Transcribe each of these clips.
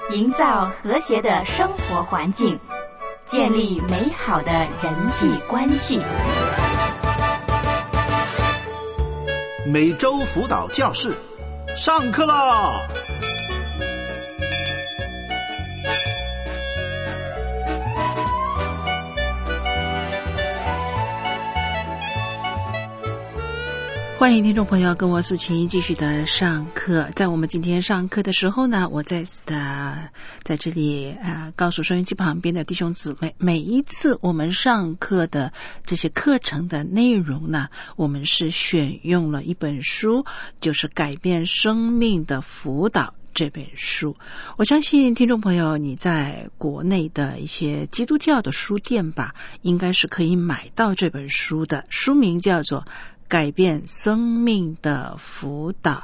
营造和谐的生活环境，建立美好的人际关系。 每周辅导教室上课啦！ 欢迎听众朋友跟我素琴继续的上课。在我们今天上课的时候呢，我再次的在这里告诉收音机旁边的弟兄姊妹，每一次我们上课的这些课程的内容呢，我们是选用了一本书，就是《改变生命的辅导》这本书。我相信听众朋友你在国内的一些基督教的书店吧，应该是可以买到这本书的，书名叫做改变生命的辅导，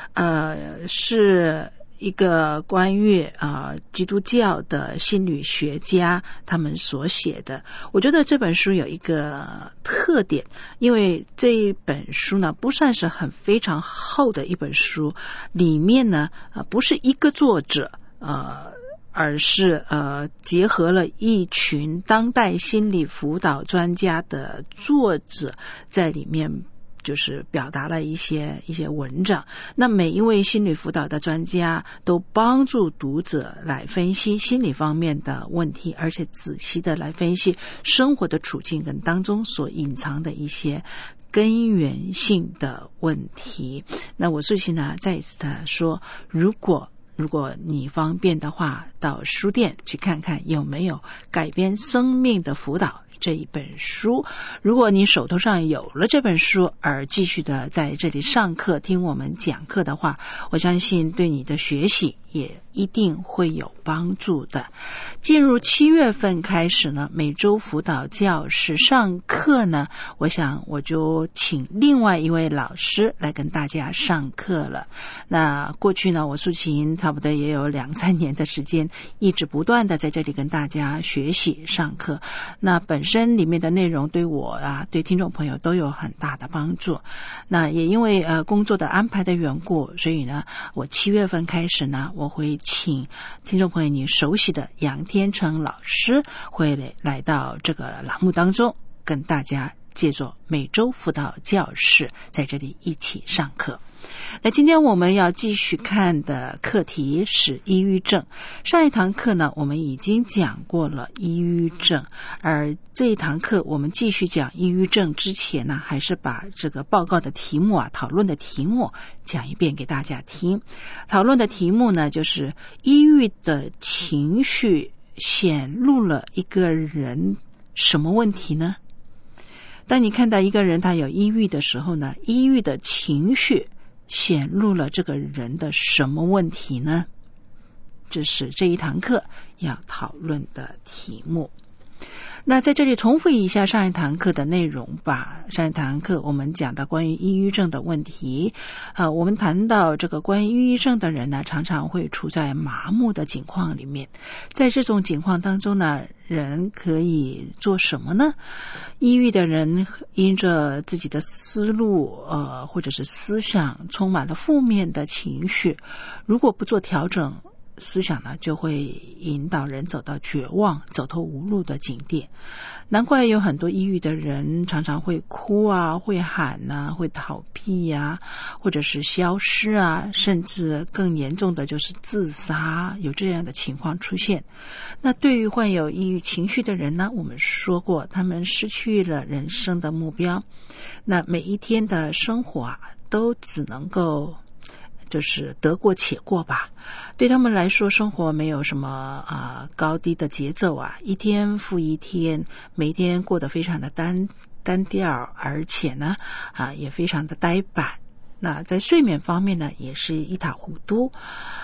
是一个关于基督教的心理学家他们所写的。我觉得这本书有一个特点，因为这一本书呢不算是非常厚的一本书，里面呢不是一个作者而是结合了一群当代心理辅导专家的作者在里面就是表达了一些文章。那每一位心理辅导的专家都帮助读者来分析心理方面的问题，而且仔细的来分析生活的处境跟当中所隐藏的一些根源性的问题。那我最近呢再一次的说，如果你方便的话，到书店去看看有没有改变生命的辅导这一本书。如果你手头上有了这本书而继续的在这里上课听我们讲课的话，我相信对你的学习也一定会有帮助的。进入7月份开始呢，每周辅导教室上课呢，我想我就请另外一位老师来跟大家上课了。那过去呢，我素琴差不多也有2-3年的时间，一直不断的在这里跟大家学习上课。那本身里面的内容对我对听众朋友都有很大的帮助。那也因为工作的安排的缘故，所以呢，我7月份开始呢，我会请听众朋友你熟悉的杨天成老师会来到这个栏目当中，跟大家借着每周辅导教室在这里一起上课。那今天我们要继续看的课题是抑郁症。上一堂课呢，我们已经讲过了抑郁症，而这一堂课我们继续讲抑郁症之前呢，还是把这个报告的题目讨论的题目讲一遍给大家听。讨论的题目呢，就是抑郁的情绪显露了一个人什么问题呢？当你看到一个人他有抑郁的时候呢，抑郁的情绪显露了这个人的什么问题呢？这是这一堂课要讨论的题目。那在这里重复一下上一堂课的内容吧。上一堂课我们讲到关于抑郁症的问题，我们谈到这个关于抑郁症的人呢，常常会处在麻木的境况里面。在这种情况当中呢，人可以做什么呢？抑郁的人因着自己的思路或者是思想充满了负面的情绪，如果不做调整，思想呢就会引导人走到绝望走投无路的境地。难怪有很多抑郁的人常常会哭会喊会逃避或者是消失甚至更严重的就是自杀，有这样的情况出现。那对于患有抑郁情绪的人呢，我们说过他们失去了人生的目标，那每一天的生活都只能够就是得过且过吧。对他们来说，生活没有什么高低的节奏一天复一天，每天过得非常的单调，而且呢也非常的呆板。那在睡眠方面呢，也是一塌糊涂，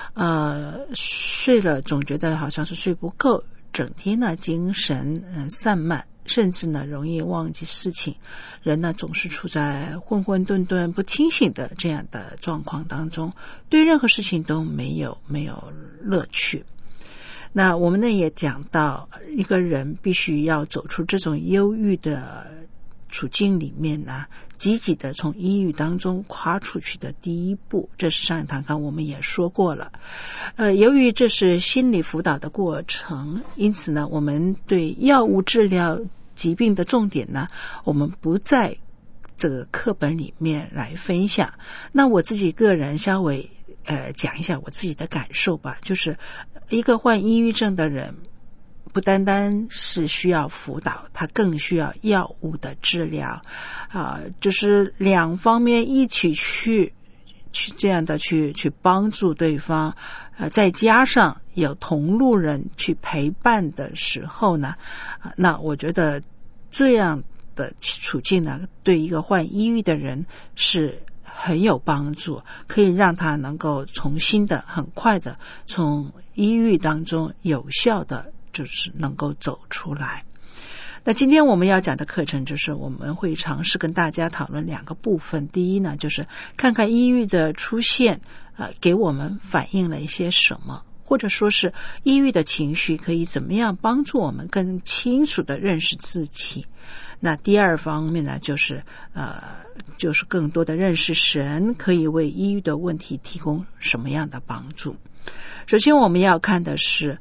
睡了总觉得好像是睡不够，整天呢精神散漫，甚至呢容易忘记事情，人呢总是处在混混沌沌不清醒的这样的状况当中，对任何事情都没有乐趣。那我们呢也讲到，一个人必须要走出这种忧郁的处境里面呢，积极的从抑郁当中跨出去的第一步，这是上一堂课我们也说过了。由于这是心理辅导的过程，因此呢，我们对药物治疗疾病的重点呢，我们不在这个课本里面来分享。那我自己个人稍微讲一下我自己的感受吧，就是一个患抑郁症的人，不单单是需要辅导，他更需要药物的治疗就是两方面一起去这样的去帮助对方，再加上有同路人去陪伴的时候呢，那我觉得这样的处境呢，对一个患抑郁的人是很有帮助，可以让他能够重新的很快的从抑郁当中有效的就是能够走出来。那今天我们要讲的课程就是我们会尝试跟大家讨论两个部分。第一呢，就是看看抑郁的出现给我们反映了一些什么，或者说是抑郁的情绪可以怎么样帮助我们更清楚的认识自己。那第二方面呢，就是更多的认识神可以为抑郁的问题提供什么样的帮助。首先我们要看的是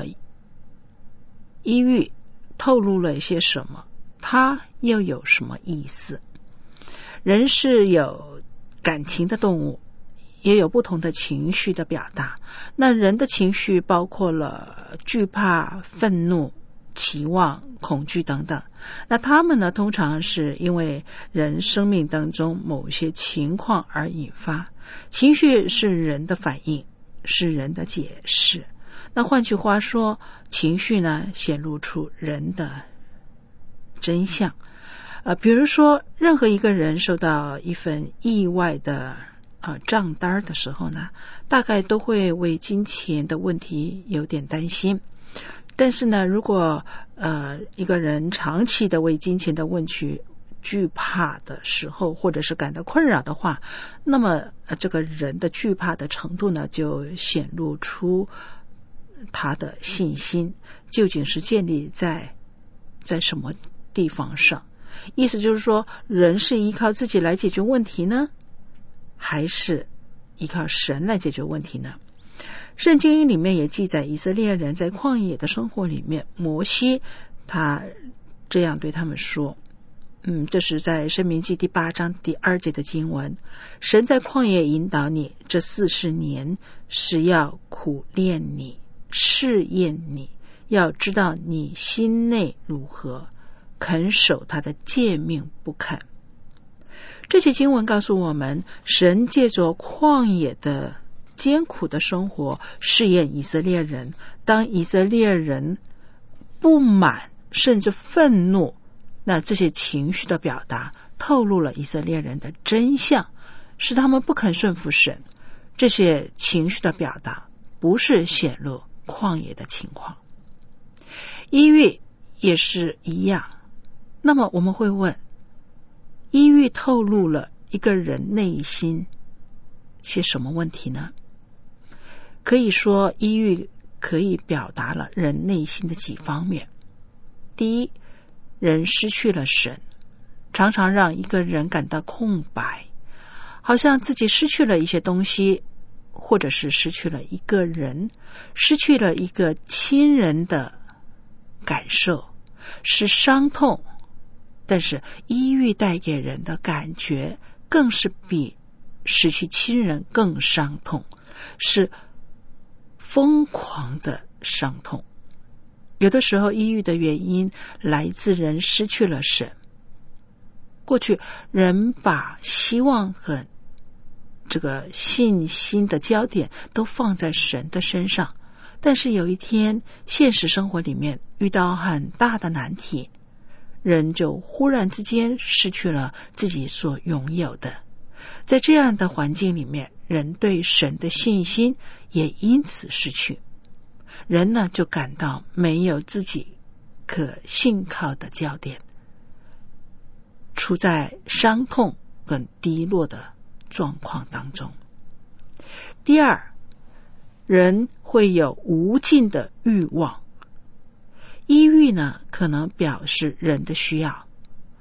抑郁透露了一些什么，它又有什么意思。人是有感情的动物，也有不同的情绪的表达。那人的情绪包括了惧怕、愤怒、期望、恐惧等等。那他们呢，通常是因为人生命当中某些情况而引发。情绪是人的反应，是人的解释。那换句话说，情绪呢显露出人的真相。比如说任何一个人收到一份意外的账单的时候呢，大概都会为金钱的问题有点担心。但是呢，如果一个人长期的为金钱的问题惧怕的时候，或者是感到困扰的话，那么这个人的惧怕的程度呢，就显露出他的信心究竟是建立在什么地方上。意思就是说，人是依靠自己来解决问题呢，还是依靠神来解决问题呢？圣经里面也记载以色列人在旷野的生活里面，摩西他这样对他们说，这是在申命记第8章第2节的经文。神在旷野引导你这40年，是要苦练你，试验你，要知道你心内如何，肯守他的诫命不肯。这些经文告诉我们，神借着旷野的艰苦的生活试验以色列人。当以色列人不满甚至愤怒，那这些情绪的表达透露了以色列人的真相，使他们不肯顺服神。这些情绪的表达不是显露旷野的情况。抑郁也是一样。那么我们会问，抑郁透露了一个人内心些什么问题呢？可以说，抑郁可以表达了人内心的几方面。第一，人失去了神，常常让一个人感到空白，好像自己失去了一些东西，或者是失去了一个人，失去了一个亲人的感受，是伤痛。但是抑郁带给人的感觉更是比失去亲人更伤痛，是疯狂的伤痛。有的时候抑郁的原因来自人失去了神。过去人把希望和这个信心的焦点都放在神的身上，但是有一天现实生活里面遇到很大的难题，人就忽然之间失去了自己所拥有的。在这样的环境里面，人对神的信心也因此失去。人呢，就感到没有自己可信靠的焦点，处在伤痛跟低落的状况当中。第二，人会有无尽的欲望。抑郁呢，可能表示人的需要，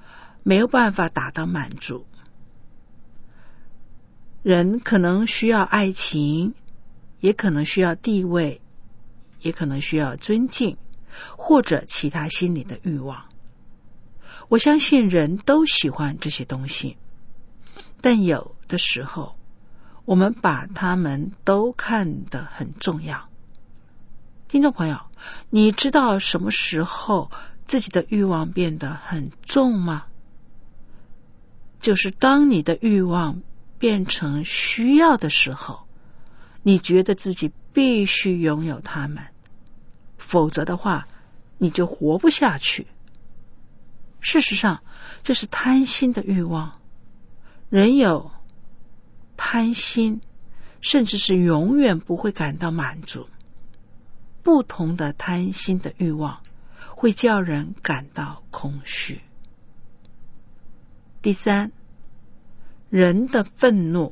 没有办法达到满足。人可能需要爱情，也可能需要地位，也可能需要尊敬，或者其他心理的欲望。我相信人都喜欢这些东西，但有的时候我们把它们都看得很重要。听众朋友，你知道什么时候自己的欲望变得很重吗？就是当你的欲望变成需要的时候，你觉得自己必须拥有它们，否则的话你就活不下去。事实上，这是贪心的欲望。人有贪心，甚至是永远不会感到满足。不同的贪心的欲望会叫人感到空虚。第三，人的愤怒。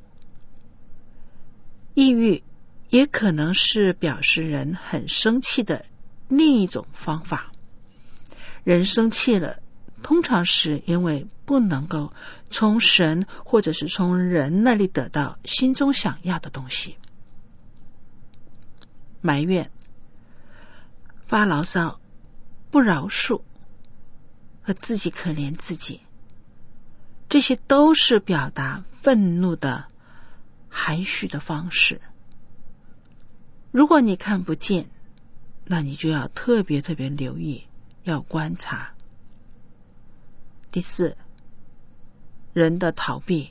抑郁也可能是表示人很生气的另一种方法。人生气了，通常是因为不能够从神或者是从人那里得到心中想要的东西。埋怨、发牢骚、不饶恕和自己可怜自己，这些都是表达愤怒的含蓄的方式。如果你看不见，那你就要特别留意，要观察。第四，人的逃避。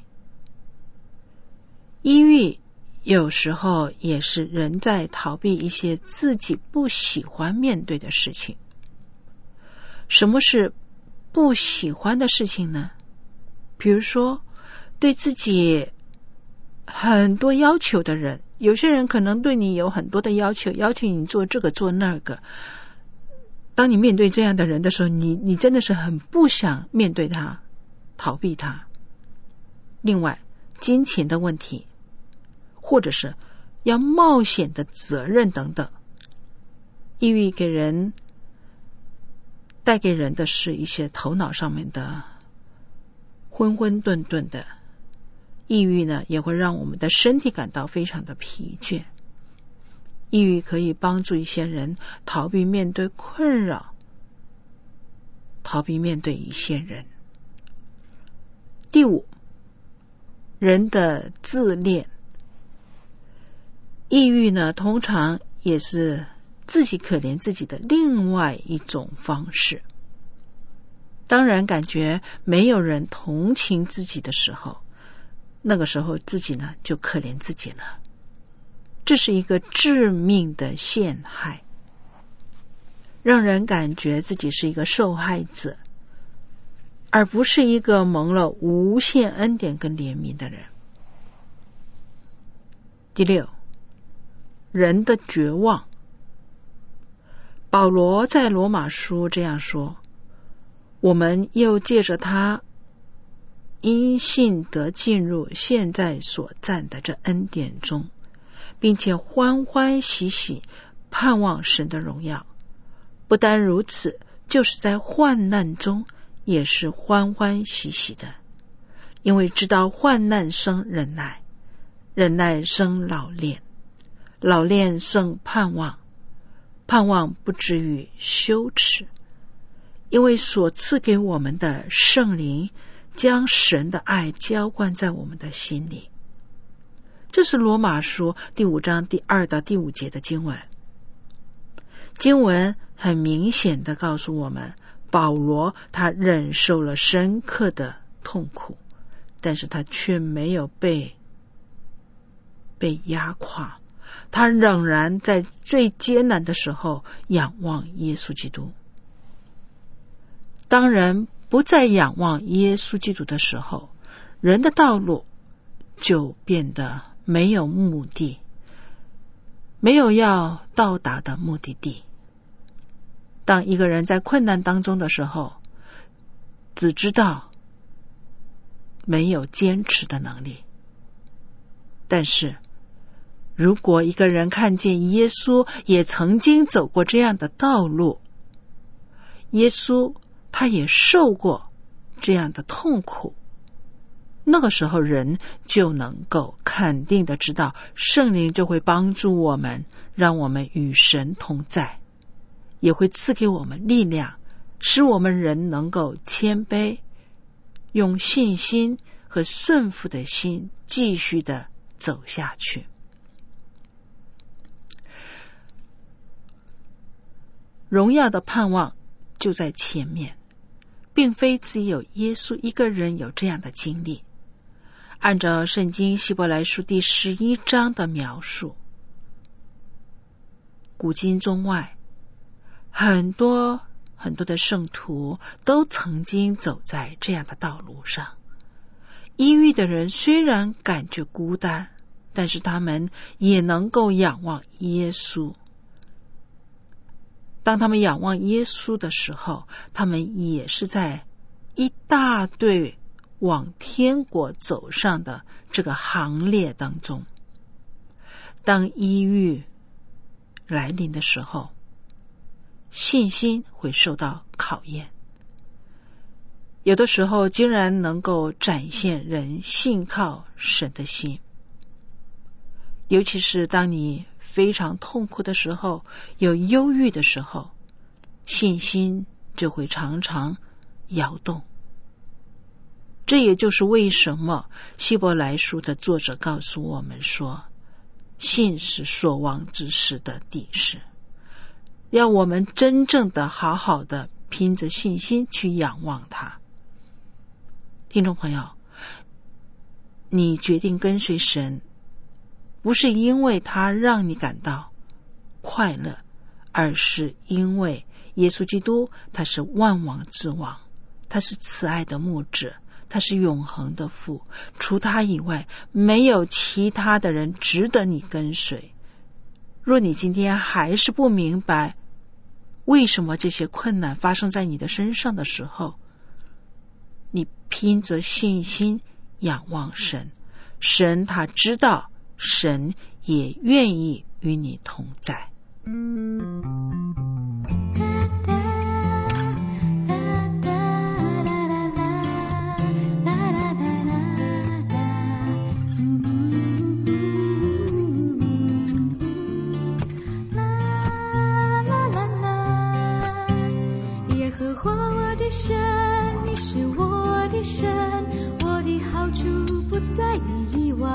抑郁有时候也是人在逃避一些自己不喜欢面对的事情。什么是不喜欢的事情呢？比如说，对自己很多要求的人，有些人可能对你有很多的要求，要求你做这个做那个。当你面对这样的人的时候，你真的是很不想面对他，逃避他。另外，金钱的问题，或者是要冒险的责任等等。抑郁带给人的是一些头脑上面的昏昏沌沌的。抑郁呢，也会让我们的身体感到非常的疲倦。抑郁可以帮助一些人逃避面对困扰，逃避面对一些人。第五，人的自恋。抑郁呢，通常也是自己可怜自己的另外一种方式。当然感觉没有人同情自己的时候，那个时候自己呢就可怜自己了。这是一个致命的陷害，让人感觉自己是一个受害者，而不是一个蒙了无限恩典跟怜悯的人。第六，人的绝望。保罗在罗马书这样说：我们又借着他因信得进入现在所占的这恩典中，并且欢欢喜喜盼望神的荣耀。不单如此，就是在患难中也是欢欢喜喜的，因为知道患难生忍耐，忍耐生老练，老练生盼望，盼望不至于羞耻，因为所赐给我们的圣灵将神的爱浇灌在我们的心里。这是罗马书第5章第2到第5节的经文。经文很明显的告诉我们，保罗他忍受了深刻的痛苦，但是他却没有被压垮，他仍然在最艰难的时候仰望耶稣基督。当人不再仰望耶稣基督的时候，人的道路就变得没有目的，没有要到达的目的地。当一个人在困难当中的时候，只知道没有坚持的能力。但是如果一个人看见耶稣也曾经走过这样的道路，耶稣他也受过这样的痛苦，那个时候人就能够肯定的知道，圣灵就会帮助我们，让我们与神同在，也会赐给我们力量，使我们人能够谦卑，用信心和顺服的心继续的走下去。荣耀的盼望就在前面，并非只有耶稣一个人有这样的经历。按照圣经希伯来书第11章的描述，古今中外很多的圣徒都曾经走在这样的道路上。抑郁的人虽然感觉孤单，但是他们也能够仰望耶稣。当他们仰望耶稣的时候，他们也是在一大队往天国走上的这个行列当中。当抑郁来临的时候，信心会受到考验，有的时候竟然能够展现人信靠神的心。尤其是当你非常痛苦的时候，有忧郁的时候，信心就会常常摇动。这也就是为什么希伯来书的作者告诉我们说，信是所望之事的底势，要我们真正的好好的凭着信心去仰望他。听众朋友，你决定跟随神，不是因为他让你感到快乐，而是因为耶稣基督他是万王之王，他是慈爱的牧者，他是永恒的父，除他以外没有其他的人值得你跟随。若你今天还是不明白为什么这些困难发生在你的身上的时候，你凭着信心仰望神，神他知道，神也愿意与你同在。 耶和华我的神，你是我的神，我的好处不在你以外。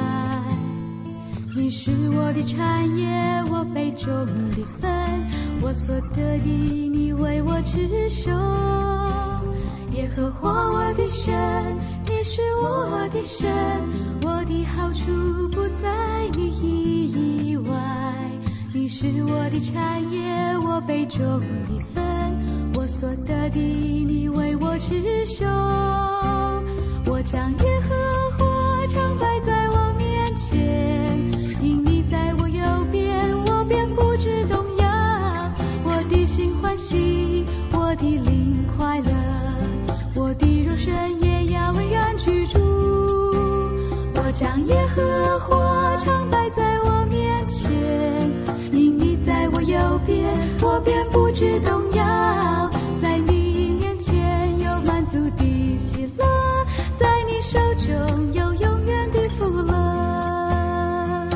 你是我的产业，我杯中的分，我所得的你为我持守。耶和华我的神，你是我的神，我的好处不在你以外。你是我的产业，我杯中的分，我所得的你为我持守。我将耶和华常摆在我面前，因你在我右边，我便不致动摇。我的心欢喜，我的灵快乐，我的肉身也要安然居住。我将耶和华常摆在我面前，因你在我右边，我便不致动摇。在你面前有满足的喜乐，在你手中有永远的福乐。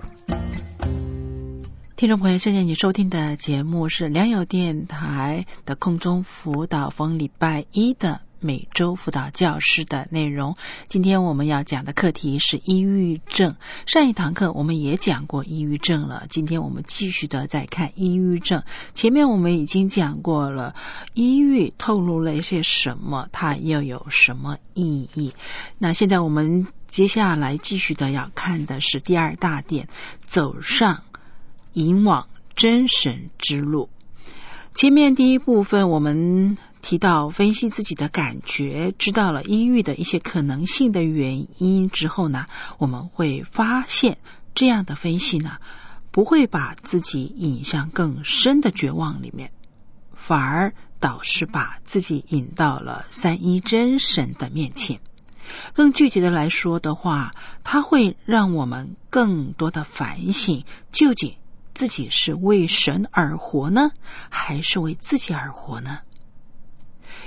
听众朋友，现在你收听的节目是良友电台的空中辅导逢礼拜一的每周辅导教师的内容。今天我们要讲的课题是抑郁症。上一堂课我们也讲过抑郁症了，今天我们继续的再看抑郁症。前面我们已经讲过了抑郁透露了一些什么，它又有什么意义。那现在我们接下来继续的要看的是第二大点，走上引往真神之路。前面第一部分我们提到分析自己的感觉，知道了抑郁的一些可能性的原因之后呢，我们会发现这样的分析呢，不会把自己引向更深的绝望里面，反而倒是把自己引到了三一真神的面前。更具体的来说的话，它会让我们更多的反省，究竟自己是为神而活呢，还是为自己而活呢？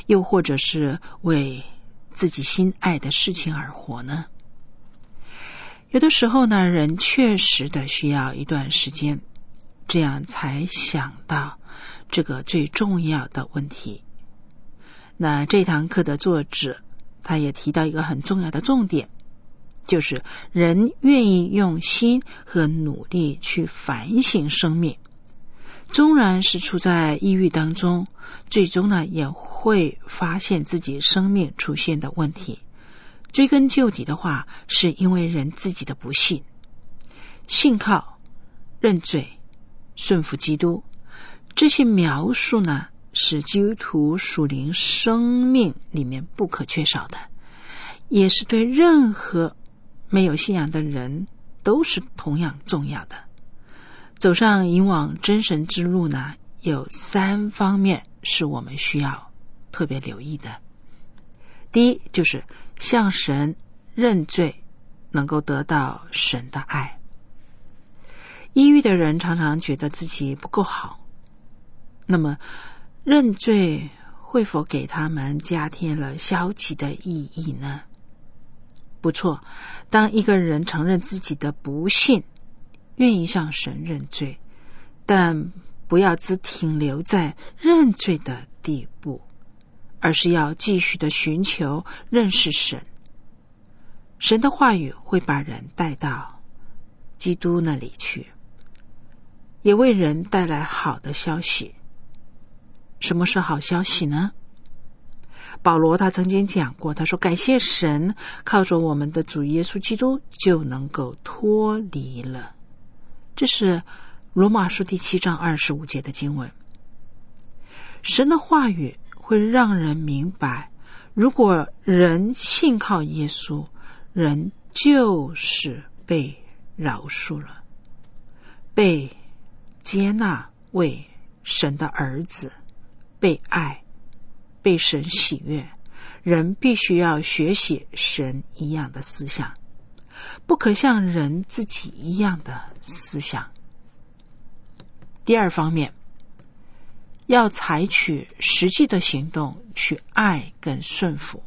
又或者是为自己心爱的事情而活呢？有的时候呢，人确实的需要一段时间，这样才想到这个最重要的问题。那这堂课的作者他也提到一个很重要的重点，就是人愿意用心和努力去反省生命，纵然是处在抑郁当中，最终呢也会发现自己生命出现的问题。追根究底的话，是因为人自己的不信。信靠、认罪、顺服基督，这些描述呢是基督徒属灵生命里面不可缺少的，也是对任何没有信仰的人都是同样重要的。走上引往真神之路呢，有3方面是我们需要特别留意的。第一，就是向神认罪，能够得到神的爱。抑郁的人常常觉得自己不够好，那么认罪会否给他们加添了消极的意义呢？不错，当一个人承认自己的不信，愿意向神认罪，但不要只停留在认罪的地步，而是要继续的寻求认识神。神的话语会把人带到基督那里去，也为人带来好的消息。什么是好消息呢？保罗他曾经讲过，他说感谢神，靠着我们的主耶稣基督就能够脱离了。这是罗马书第7章25节的经文。神的话语会让人明白，如果人信靠耶稣，人就是被饶恕了，被接纳为神的儿子，被爱，被神喜悦。人必须要学习神一样的思想，不可像人自己一样的思想。第二方面，要采取实际的行动去爱跟顺服。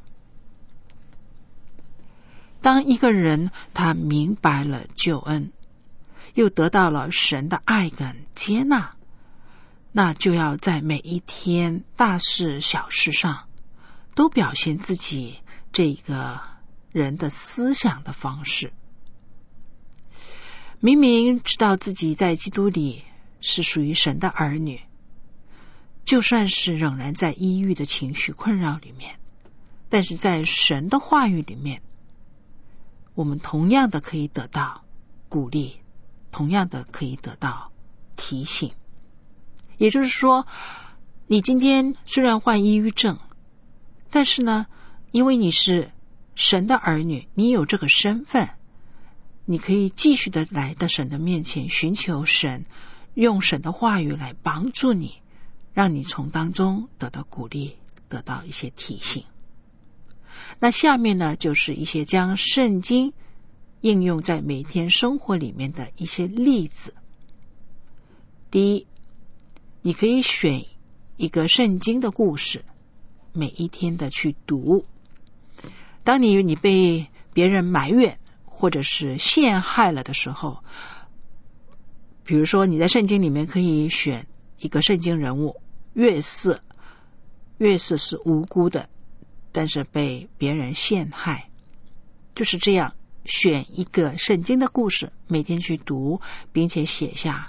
当一个人他明白了救恩，又得到了神的爱跟接纳，那就要在每一天大事小事上都表现自己这个人的思想的方式。明明知道自己在基督里是属于神的儿女，就算是仍然在抑郁的情绪困扰里面，但是在神的话语里面，我们同样的可以得到鼓励，同样的可以得到提醒。也就是说，你今天虽然患抑郁症，但是呢，因为你是神的儿女，你有这个身份，你可以继续的来到神的面前，寻求神，用神的话语来帮助你，让你从当中得到鼓励，得到一些提醒。那下面呢，就是一些将圣经应用在每天生活里面的一些例子。第一，你可以选一个圣经的故事，每一天的去读。当你被别人埋怨或者是陷害了的时候，比如说你在圣经里面可以选一个圣经人物约瑟。约瑟是无辜的，但是被别人陷害。就是这样，选一个圣经的故事，每天去读，并且写下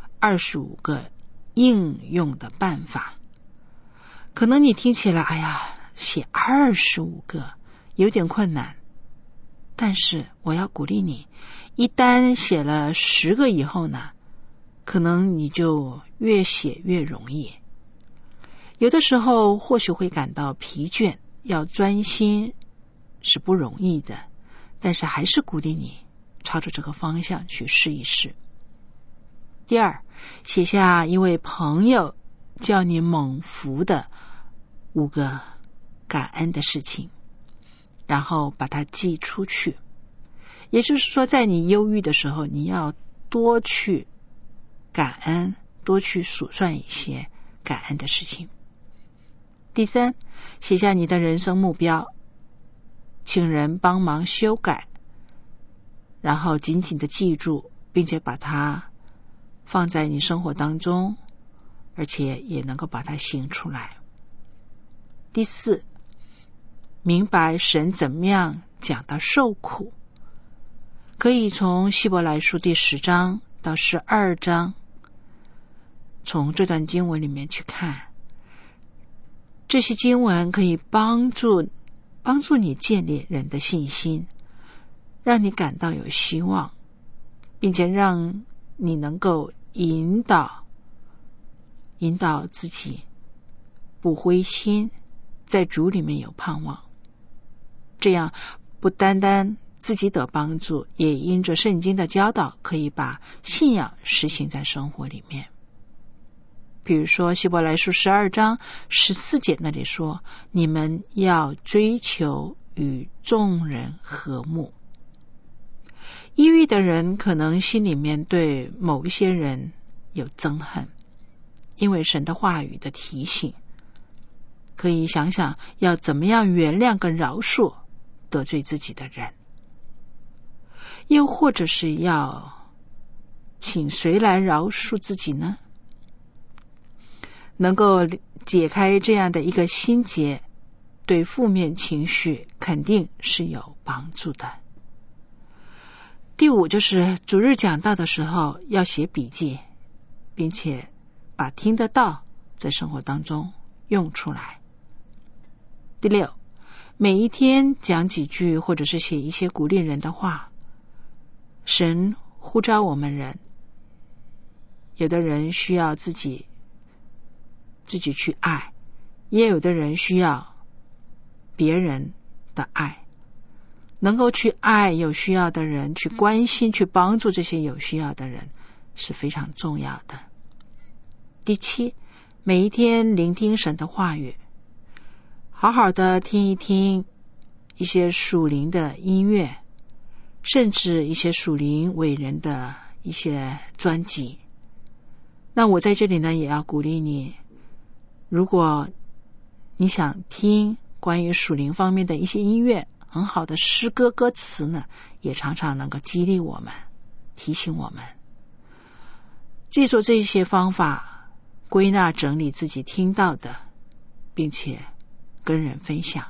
25个应用的办法。可能你听起来，哎呀，写25个有点困难，但是我要鼓励你，一旦写了10个以后呢，可能你就越写越容易。有的时候或许会感到疲倦，要专心是不容易的，但是还是鼓励你朝着这个方向去试一试。第二，写下一位朋友叫你蒙福的5个感恩的事情，然后把它寄出去。也就是说，在你忧郁的时候，你要多去感恩，多去数算一些感恩的事情。 第三，写下你的人生目标，请人帮忙修改，然后紧紧地记住，并且把它放在你生活当中，而且也能够把它行出来。第四，明白神怎么样讲到受苦，可以从希伯来书第10章到12章，从这段经文里面去看，这些经文可以帮助你建立人的信心，让你感到有希望，并且让你能够引导自己不灰心，在主里面有盼望。这样不单单自己得帮助，也因着圣经的教导，可以把信仰实行在生活里面。比如说希伯来书12章14节那里说，你们要追求与众人和睦。抑郁的人可能心里面对某一些人有憎恨，因为神的话语的提醒，可以想想要怎么样原谅跟饶恕得罪自己的人，又或者是要请谁来饶恕自己呢？能够解开这样的一个心结，对负面情绪肯定是有帮助的。第五，就是主日讲道的时候要写笔记，并且把听得到在生活当中用出来。第六，每一天讲几句或者是写一些鼓励人的话。神呼召我们人，有的人需要自己去爱，也有的人需要别人的爱。能够去爱有需要的人，去关心去帮助这些有需要的人是非常重要的。第七，每一天聆听神的话语，好好的听一听一些属灵的音乐，甚至一些属灵伟人的一些专辑。那我在这里呢也要鼓励你，如果你想听关于属灵方面的一些音乐，很好的诗歌歌词呢，也常常能够激励我们，提醒我们。记住这些方法，归纳整理自己听到的，并且跟人分享。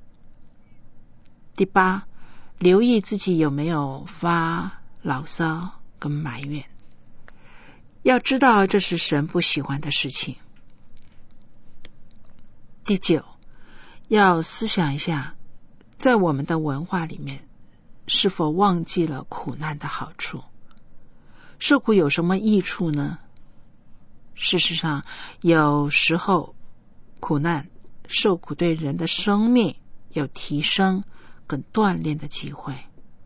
第八，留意自己有没有发牢骚跟埋怨，要知道这是神不喜欢的事情。第九，要思想一下，在我们的文化里面，是否忘记了苦难的好处？受苦有什么益处呢？事实上，有时候苦难、受苦对人的生命有提升跟锻炼的机会。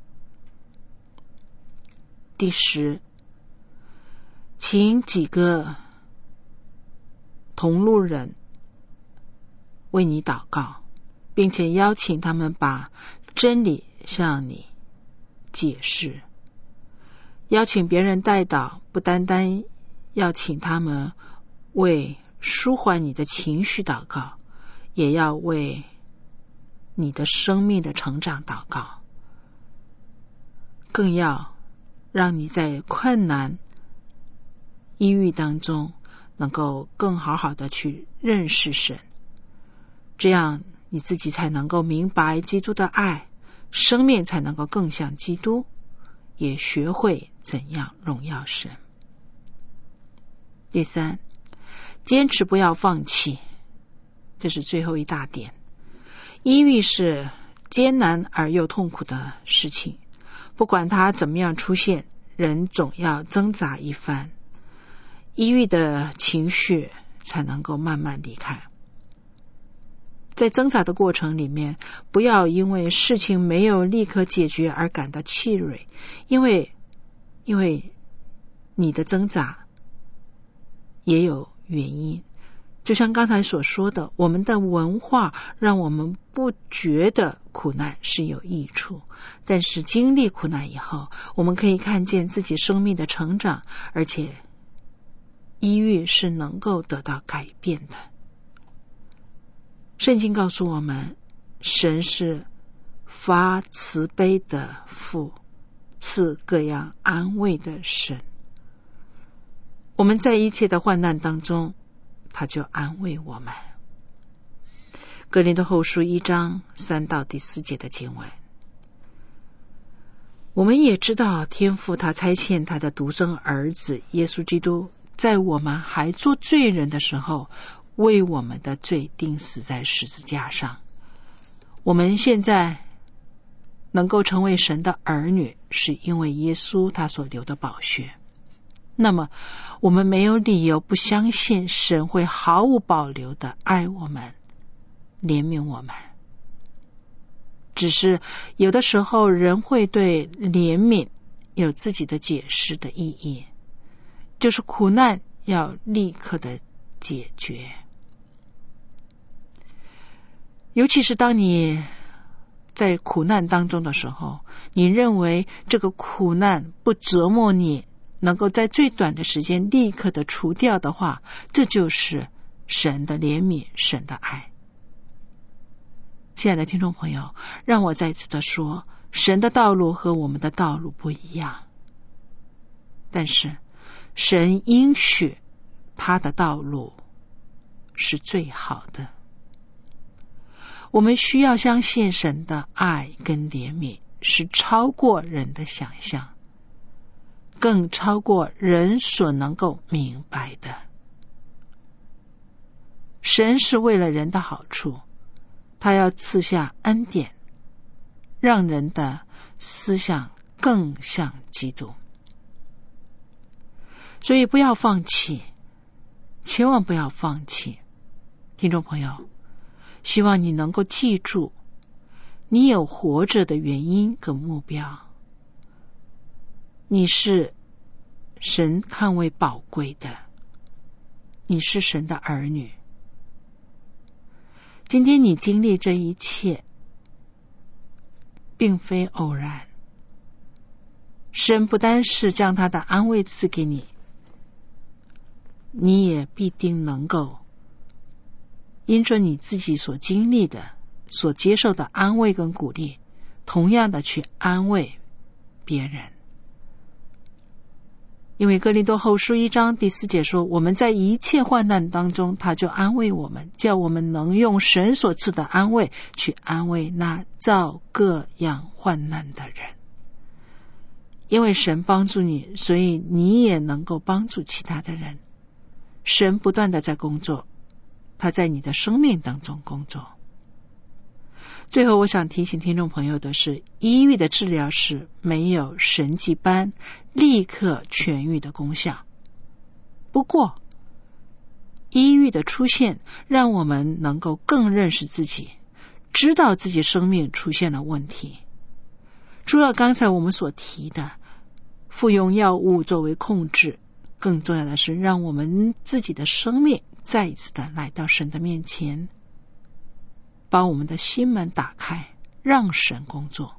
第十，请几个同路人为你祷告，并且邀请他们把真理向你解释。邀请别人代祷，不单单要请他们为舒缓你的情绪祷告，也要为你的生命的成长祷告，更要让你在困难抑郁当中能够更好好的去认识神，这样你自己才能够明白基督的爱，生命才能够更像基督，也学会怎样荣耀神。第三，坚持不要放弃，这是最后一大点。抑郁是艰难而又痛苦的事情，不管它怎么样出现，人总要挣扎一番，抑郁的情绪才能够慢慢离开。在挣扎的过程里面，不要因为事情没有立刻解决而感到气馁，因为你的挣扎也有原因。就像刚才所说的，我们的文化让我们不觉得苦难是有益处，但是经历苦难以后，我们可以看见自己生命的成长，而且抑郁是能够得到改变的。 圣经告诉我们，神是发慈悲的父，赐各样安慰的神。我们在一切的患难当中，他就安慰我们。哥林多后书1章3到第4节的经文，我们也知道天父他差遣他的独生儿子耶稣基督，在我们还做罪人的时候，为我们的罪钉死在十字架上。我们现在能够成为神的儿女，是因为耶稣他所流的宝血。那么我们没有理由不相信神会毫无保留地爱我们，怜悯我们。只是有的时候人会对怜悯有自己的解释的意义，就是苦难要立刻的解决。尤其是当你在苦难当中的时候，你认为这个苦难不折磨你，能够在最短的时间立刻的除掉的话，这就是神的怜悯，神的爱。亲爱的听众朋友，让我再次的说，神的道路和我们的道路不一样，但是神应许他的道路是最好的。我们需要相信神的爱跟怜悯是超过人的想象，更超过人所能够明白的。神是为了人的好处，他要赐下恩典，让人的思想更像基督。所以不要放弃，千万不要放弃。听众朋友，希望你能够记住，你有活着的原因跟目标，你是神看为宝贵的，你是神的儿女。今天你经历这一切并非偶然，神不单是将他的安慰赐给你，你也必定能够因着你自己所经历的，所接受的安慰跟鼓励，同样的去安慰别人。因为哥林多后书1章第4节说，我们在一切患难当中，他就安慰我们，叫我们能用神所赐的安慰去安慰那遭各样患难的人。因为神帮助你，所以你也能够帮助其他的人。神不断的在工作，他在你的生命当中工作。最后我想提醒听众朋友的是，医愈的治疗是没有神迹般立刻痊愈的功效。不过医愈的出现让我们能够更认识自己，知道自己生命出现了问题。除了刚才我们所提的服用药物作为控制，更重要的是让我们自己的生命再一次的来到神的面前，把我们的心门打开，让神工作。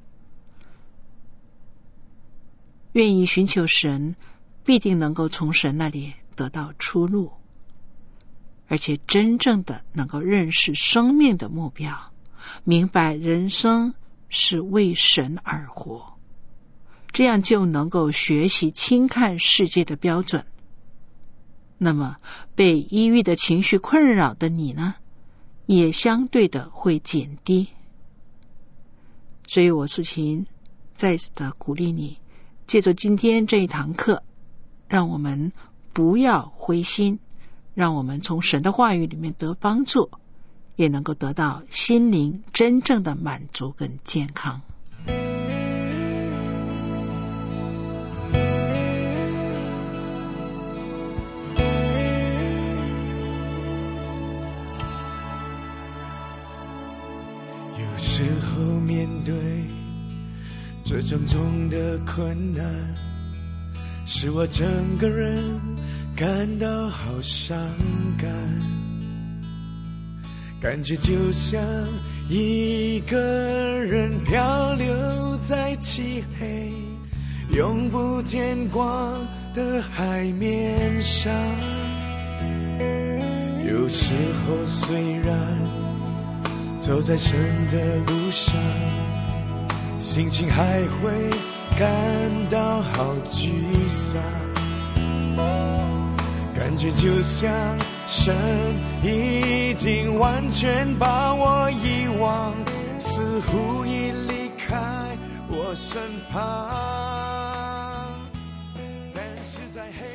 愿意寻求神，必定能够从神那里得到出路，而且真正的能够认识生命的目标，明白人生是为神而活，这样就能够学习轻看世界的标准。那么被抑郁的情绪困扰的你呢，也相对的会减低。所以我素琴再次的鼓励你，借着今天这一堂课，让我们不要灰心，让我们从神的话语里面得帮助，也能够得到心灵真正的满足跟健康。 有时候面对这种种的困难，使我整个人感到好伤感，感觉就像一个人漂流在漆黑永不见光的海面上。有时候虽然走在神的路上，心情还会感到好沮丧，感觉就像神已经完全把我遗忘，似乎已离开我身旁，但是在黑